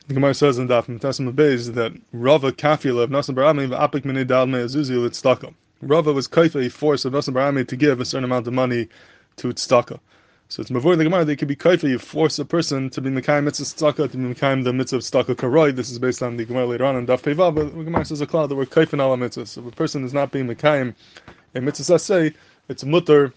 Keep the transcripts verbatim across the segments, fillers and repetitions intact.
The Gemara says in Daf Metasim Beis that Rava Kafila of Nasan Barami v'apik minei dal me azuzi l'tzedakah. Rava was kaifa, he forced of Nasan Barami to give a certain amount of money to tzedakah. So it's mavur in the Gemara that it could be kaifa, you force a person to be mekayim mitzvah tzedakah, to be mekayim the mitzvah tzedakah karoi. This is based on the Gemara later on in Daf Peivav, but the Gemara says a cloud that we're kaifin ala mitzvah. So if a person is not being mekayim a mitzvah say, it's mutter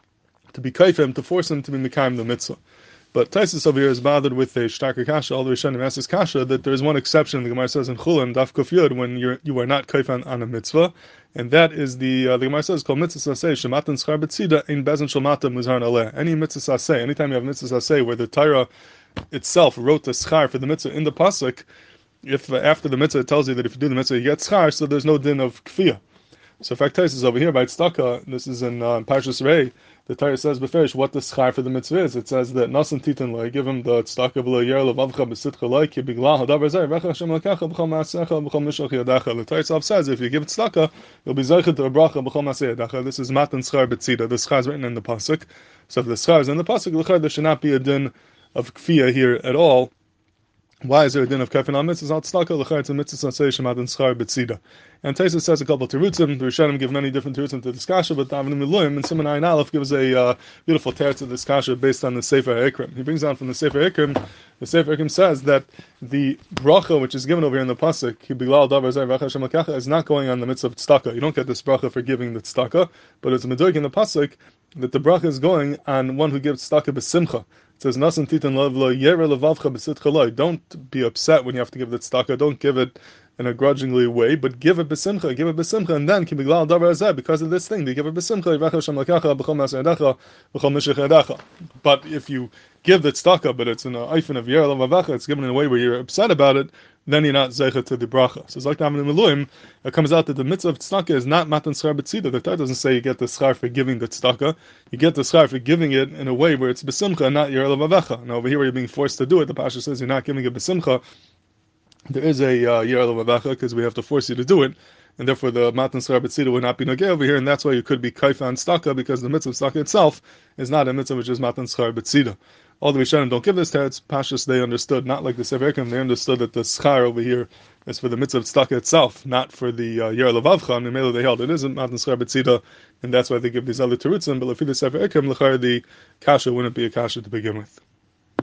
to be kaifim, to force him to be mekayim the mitzvah. But Taisus over here is bothered with a shtarker kasha. All the Rishonim ask this kasha that there is one exception. The Gemara says in Chulin Daf Kuf Yud when you you are not kaifan on a mitzvah, and that is the uh, the Gemara says called mitzvah saseh shematan schar betzida in bezin shalmata muzhar aleh. Any mitzvah saseh, anytime you have mitzvah saseh where the Torah itself wrote the schar for the mitzvah in the pasuk, if uh, after the mitzvah it tells you that if you do the mitzvah you get schar, so there's no din of kfiyah. So in fact Taisus over here by tzedakah, this is in uh, Parshas Rei. The Torah says beferish what the schar for the mitzvah is. It says that nasan titan loy, give him the tzedakah v'lo yer levavcha b'sitcha loy ki bigla hadavar zeh v'cha Hashem lekacha b'chol ma'asecha b'chol mishloch yadacha. The Torah itself says if you give tzedakah, you'll be zeichet to a bracha b'chol ma'aseh yadacha. This is matan schar b'tzida. The schar is written in the pasuk. So if the schar is in the pasuk, l'chad there should not be a din of kfiyah here at all. Why is there a din of kafin on mitzvahs? Al tzedakah l'chad it's a mitzvah saseh shematan schar b'tzida. And Taisus says a couple of terutzim. The Rishonim give many different terutzim to this kasha, but Davenim Miluim and Simon Ayin Aleph gives a uh, beautiful teretz to this kasha based on the Sefer Ekrim. He brings down from the Sefer Ekrim. The Sefer Ekrim says that the bracha which is given over here in the pasuk, Kibilal Davar Zeh V'cha Hashem Lekacha, is not going on the mitzvah of tzedakah. You don't get this bracha for giving the tzedakah, but it's a meduik in the pasuk that the bracha is going on one who gives tzedakah b'simcha. It says nasan titan lo yere levavcha b'sitcha loy. Don't be upset when you have to give the tzedakah. Don't give it in a grudgingly way, but give it b'simcha, give it b'simcha, and then kibiglal davar hazeh, because of this thing, they give it b'simcha, yivach Hashem lekacha, b'chol ma'aseh yadacha, b'chol mishech yadacha. But if you give the tzedakah, but it's in a eifin of yer levavacha, it's given in a way where you're upset about it, then you're not zeicha to the bracha. So it's like the Davenim Miluim, it comes out that the mitzvah of tzedakah is not matan schar b'tzida. The Torah doesn't say you get the schar for giving the tzedakah, you get the schar for giving it in a way where it's b'simcha, not yer levavacha. Now over here where you're being forced to do it, the Pasha says you're not giving it b'simcha. There is a uh, yer levavacha because we have to force you to do it, and therefore the matan schar b'tzida would not be nogeh over here, and that's why you could be kaifah on tzedakah, because the mitzvah of tzedakah itself is not a mitzvah which is matan schar b'tzida. All the Rishonim don't give this teretz. Pashas they understood, not like the Sefer Ekrim, they understood that the schar over here is for the mitzvah of tzedakah itself, not for the uh, yer levavcha. And Mimela they held it isn't matan schar b'tzida, and that's why they give these other terutzim. But if the Sefer Ekrim, l'char the kasha wouldn't be a kasha to begin with.